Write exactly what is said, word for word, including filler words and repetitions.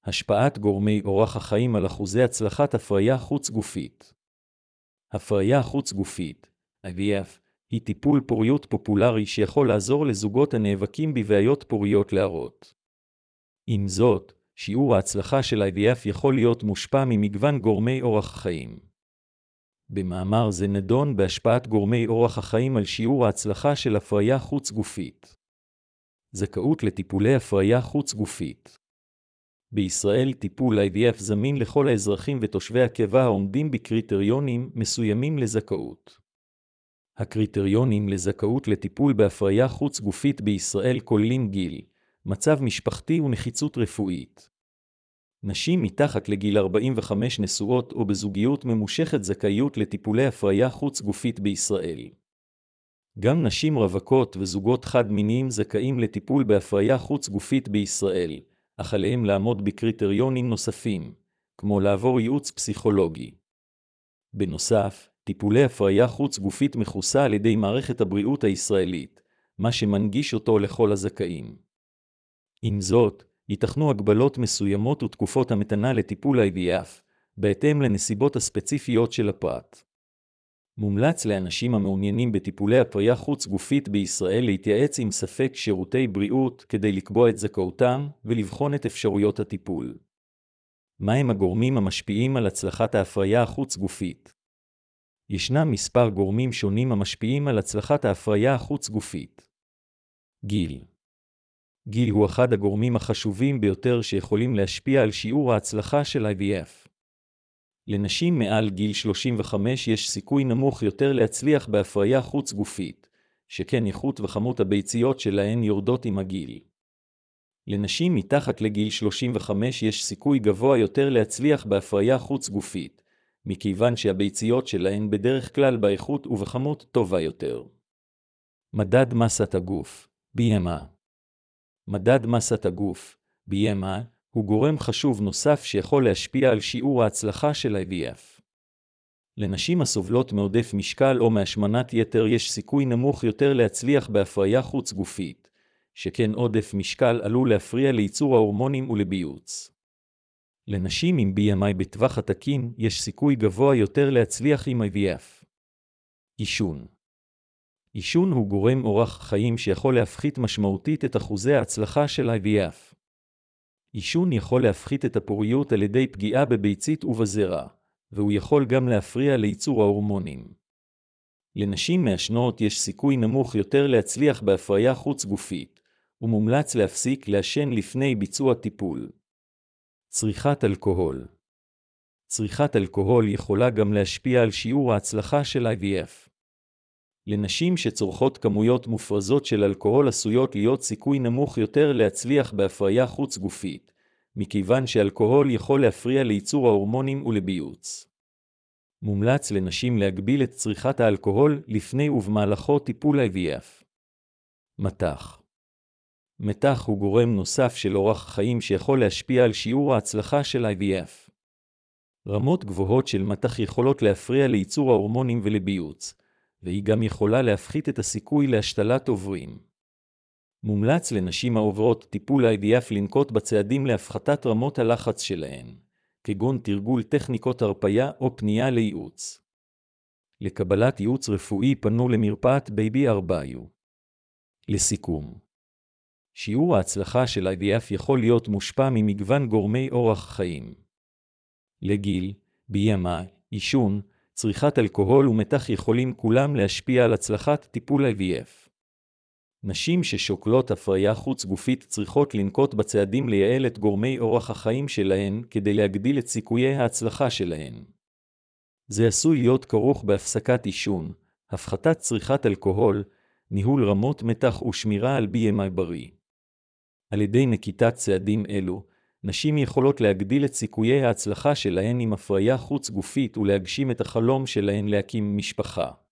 השפעת גורמי אורח החיים על אחוזי הצלחת הפריה חוץ-גופית. הפריה חוץ-גופית, איי וי אף, היא טיפול פוריות פופולרי שיכול לעזור לזוגות הנאבקים בבעיות פוריות להרות. עם זאת, שיעור ההצלחה של איי וי אף יכול להיות מושפע ממגוון גורמי אורח החיים. במאמר זה נדון בהשפעת גורמי אורח החיים על שיעור ההצלחה של הפריה חוץ-גופית. זכאות לטיפולי הפריה חוץ-גופית. בישראל טיפול איי וי אף זמין לכל האזרחים ותושבי הקבע העומדים בקריטריונים מסוימים לזכאות. הקריטריונים לזכאות לטיפול בהפריה חוץ-גופית בישראל כוללים גיל, מצב משפחתי ונחיצות רפואית. נשים מתחת לגיל ארבעים וחמש נשואות או בזוגיות ממושכת זכאיות לטיפולי הפריה חוץ-גופית בישראל. גם נשים רווקות וזוגות חד-מיניים זכאים לטיפול בהפריה חוץ-גופית בישראל, אך עליהם לעמוד בקריטריונים נוספים, כמו לעבור ייעוץ פסיכולוגי. בנוסף, טיפולי הפריה חוץ-גופית מכוסה על ידי מערכת הבריאות הישראלית, מה שמנגיש אותו לכל הזכאים. עם זאת, ייתכנו הגבלות מסוימות ותקופות המתנה לטיפול איי וי אף, בהתאם לנסיבות הספציפיות של הפרט. מומלץ לאנשים המעוניינים בטיפולי הפריה חוץ-גופית בישראל להתייעץ עם ספק שירותי בריאות כדי לקבוע את זכאותם ולבחון את אפשרויות הטיפול. מהם הגורמים המשפיעים על הצלחת ההפריה החוץ-גופית? ישנם מספר גורמים שונים המשפיעים על הצלחת ההפריה החוץ-גופית. גיל. גיל הוא אחד הגורמים החשובים ביותר שיכולים להשפיע על שיעור ההצלחה של איי וי אף. לנשים מעל גיל שלושים וחמש יש סיכוי נמוך יותר להצליח בהפריה חוץ-גופית, שכן איכות וכמות הביציות שלהן יורדות עם הגיל. לנשים מתחת לגיל שלושים וחמש יש סיכוי גבוה יותר להצליח בהפריה חוץ-גופית, מכיוון שהביציות שלהן בדרך כלל באיכות ובכמות טובה יותר. מדד מסת הגוף, בי אם איי. מדד מסת הגוף, בי אם איי, הוא גורם חשוב נוסף שיכול להשפיע על שיעור ההצלחה של איי וי אף. לנשים הסובלות מעודף משקל או מהשמנת יתר יש סיכוי נמוך יותר להצליח בהפריה חוץ-גופית, שכן עודף משקל עלול להפריע לייצור ההורמונים ולביוץ. לנשים עם בי אם איי בטווח התקין יש סיכוי גבוה יותר להצליח עם איי וי אף. עישון. עישון הוא גורם אורח חיים שיכול להפחית משמעותית את אחוזי ההצלחה של איי וי אף. עישון יכול להפחית את הפוריות על ידי פגיעה בביצית ובזרע, והוא יכול גם להפריע לייצור ההורמונים. לנשים מעשנות יש סיכוי נמוך יותר להצליח בהפריה חוץ-גופית, ומומלץ להפסיק לעשן לפני ביצוע טיפול. צריכת אלכוהול. צריכת אלכוהול יכולה גם להשפיע על שיעור ההצלחה של איי וי אף. לנשים שצורכות כמויות מופרזות של אלכוהול עשויות להיות סיכוי נמוך יותר להצליח בהפריה חוץ-גופית, מכיוון שאלכוהול יכול להפריע לייצור ההורמונים ולביוץ. מומלץ לנשים להגביל את צריכת האלכוהול לפני ובמהלכו טיפול איי וי אף. מתח. מתח הוא גורם נוסף של אורח חיים שיכול להשפיע על שיעור ההצלחה של איי וי אף. רמות גבוהות של מתח יכולות להפריע לייצור ההורמונים ולביוץ, והיא גם יכולה להפחית את הסיכוי להשתלת עוברים. מומלץ לנשים העוברות טיפול איי וי אף לנקוט בצעדים להפחתת רמות הלחץ שלהן, כגון תרגול טכניקות הרפיה או פנייה לייעוץ. לקבלת ייעוץ רפואי פנו למרפאת בייבי ארבע יו. לסיכום, שיעור ההצלחה של איי וי אף יכול להיות מושפע ממגוון גורמי אורח חיים. לגיל, בי אם איי, עישון, צריכת אלכוהול ומתח יכולים כולם להשפיע על הצלחת טיפול איי וי אף. נשים ששוקלות הפריה חוץ-גופית צריכות לנקוט בצעדים לייעל את גורמי אורח החיים שלהן כדי להגדיל את סיכויי ההצלחה שלהן. זה עשוי להיות כרוך בהפסקת עישון, הפחתת צריכת אלכוהול, ניהול רמות מתח ושמירה על בי אם איי בריא. על ידי נקיטת צעדים אלו, נשים יכולות להגדיל את סיכויי ההצלחה שלהן עם הפריה חוץ-גופית ולהגשים את החלום שלהן להקים משפחה.